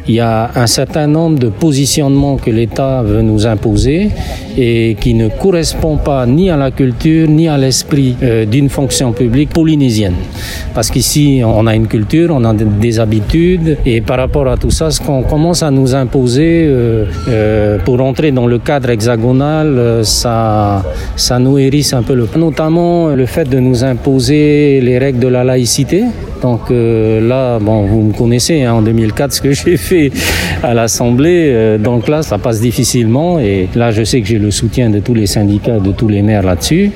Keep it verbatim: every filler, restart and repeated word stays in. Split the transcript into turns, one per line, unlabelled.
il y a un certain nombre de positionnements que l'État veut nous imposer et qui ne correspondent pas ni à la culture ni à l'esprit euh, d'une fonction publique polynésienne. Parce qu'ici, on a une culture, on a des habitudes et par rapport à tout ça, ce qu'on commence à nous imposer euh, euh, pour entrer dans le cadre hexagonal, euh, ça, ça nous hérisse un peu le... Notamment le fait de nous imposer les règles de la laïcité. Donc euh, là, bon, vous me connaissez, hein, en deux mille quatre, ce que j'ai fait à l'Assemblée. Euh, donc là, ça passe difficilement et là, je sais que j'ai le soutien de tous les syndicats, de tous les maires là-dessus.